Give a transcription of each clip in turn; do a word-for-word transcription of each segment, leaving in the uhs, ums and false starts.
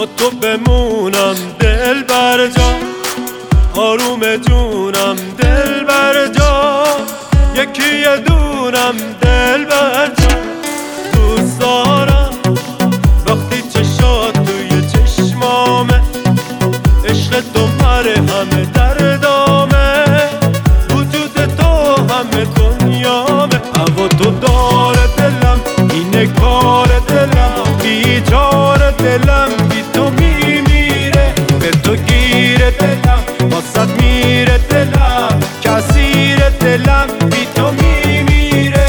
با تو بمونم دل بر جا، آروم جونم دل بر جا، یکی یه دونم دل بر جا. دوست دارم وقتی چشات توی چشمامه، عشق تو مره همه دردامه، وجود تو همه دنیامه. هوا تو داره دلم، اینه کار دلم، بیچاره دلم بی تو میمیره، به تو گیره دلم، واسد میره دلم، کسیر دلم بی تو میمیره.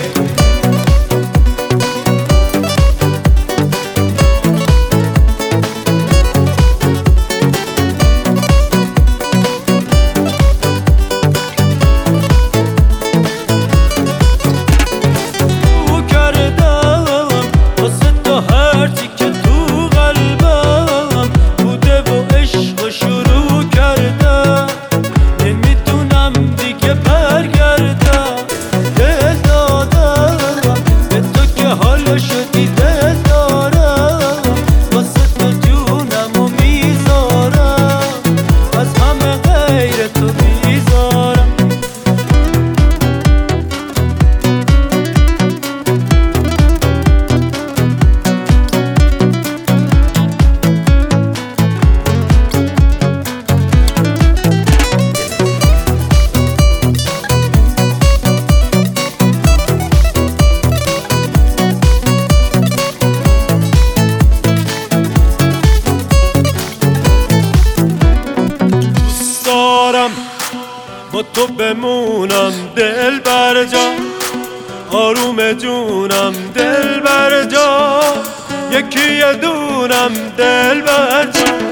با تو بمونم دل بر جا، آروم جونم دل بر جا، یکی یه دونم دل بر جا.